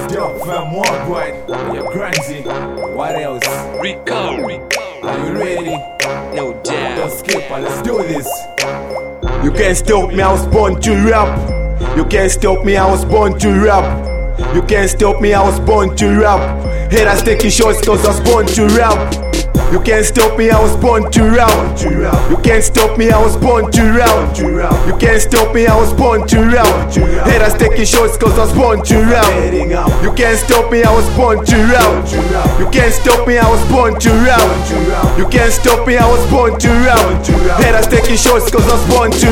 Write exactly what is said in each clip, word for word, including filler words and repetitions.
is Dub Fam Worldwide. You're Grungy. What else? Rico, Rico. Are you ready? No doubt. Don't skip, let's do this. You can't stop me, I was born to rap. You can't stop me, I was born to rap. You can't stop me, I was born to rap. Haters taking shots cause I was born to rap. You can't stop me, I was born to rap. You can't stop me, I was born to rap. You can't stop me, I was born to rap. Haters taking shots cause I was born to rap. You can't stop me, I was born to rap. You can't stop me, I was born to rap. You can't stop me, I was born to rap. Haters taking shots cause I was born to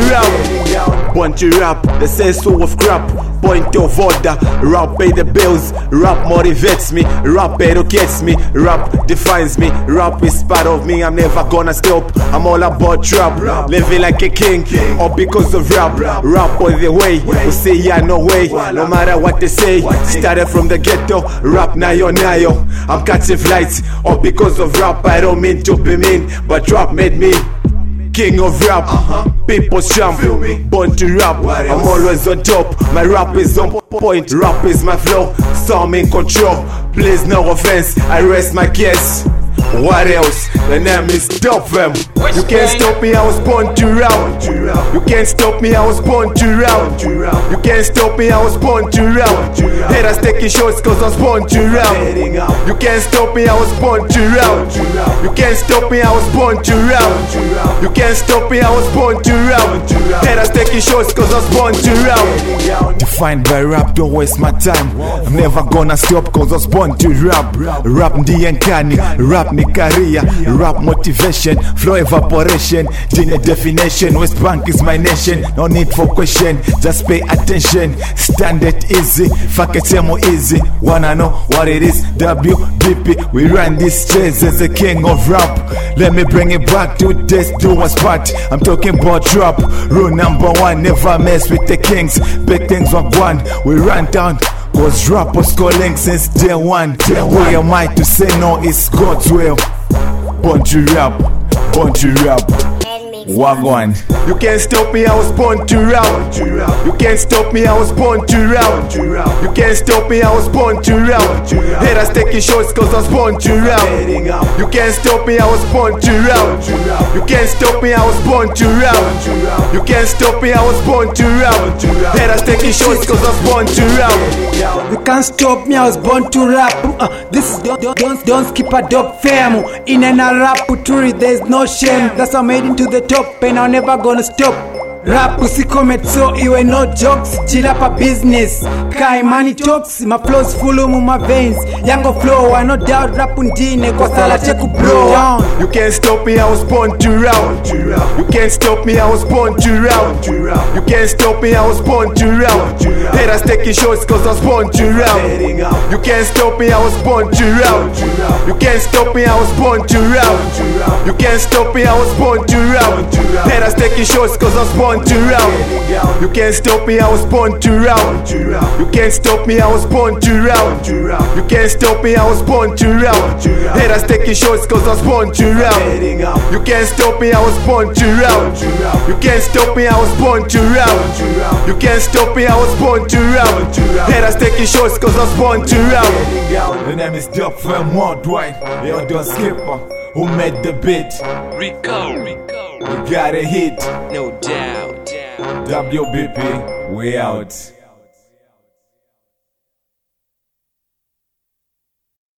rap. Born to rap, the sense of crap. Point of order, rap pay the bills. Rap motivates me, rap educates me. Rap defines me, rap is part of me. I'm never gonna stop, I'm all about rap. Living like a king, all because of rap. Rap all the way, we say yeah no way. No matter what they say, started from the ghetto. Rap nayo nayo, I'm catching flights, all because of rap. I don't mean to be mean, but rap made me king of rap, uh-huh. People's champ, born to rap. I'm always on top, my rap is on point. Rap is my flow, so I'm in control. Please no offense, I rest my case. What else? The name is Dub Fam. You can't stop me, I was born to rap. You can't stop me, I was born to rap. You can't stop me, I was born to rap. Haters taking shots cause I was born to rap. You can't stop me, I was born to rap. You can't stop me, I was born to rap. You can't stop me, I was born to rap. Haters taking shots cause I was born to rap. Defined by rap, don't waste my time. I'm never gonna stop cause I was born to rap. Rap ndiye nkani, rap ni career. Rap motivation, flow evaporation. Genius definition, West Bank is my nation. No need for question, just pay attention. Standard easy, fuck it more easy. Wanna know what it is? W B P, we run these streets as the king of rap. Let me bring it back to this, do what's part. I'm talking about rap. Rule number one, never mess with the kings. Big things on one, we run down. Cause rap was calling since day one. Who am I to say no, it's God's will. Born to rap, born to rap. Wagwan. You can't stop me, I was born to rap. You can't stop me, I was born to rap. You can't stop me, I was born to rap. Haters taking shots cause I was born to rap. You can't stop me, I was born to rap. You can't stop me, I was born to rap. You can't stop me, I was born to rap. Haters taking shots cause I was born to rap. You can't stop me, I was born to rap. uh, This is don't, don't, don't skip a Dub Fam. In and a rap uturi, there's no shame. That's how I made into the top and I'm never gonna stop. Rap usikomet so iwe no jokes. Chill up a business, kai money talks. My flows full of my veins. Yango flow, I no doubt rap undine kwa sala cheku blow down. You can't stop me, I was born to rap. You can't stop me, I was born to rap. You can't stop me, I was born to rap. Haters taking shots cause I was born to rap. You can't stop me, I was born to rap. You can't stop me, I was born to rap. You can't stop me, I was born to rap. Haters taking shots cause I was born to rap. You can't stop me, I was born to rap. You can't stop me, I was born to rap. You can't stop me, I was born to rap. Haters taking shots cause I was born to rap. You can't stop me, I was born to rap. You can't stop me, I was born to rap. You can't stop me, I was born to rap. Haters taking shots cause I was born to rap. The name is Dub Fam Worldwide. Yo, don't skip. Who made the beat? Rico, Rico. We got a hit. No doubt. W B P, we out.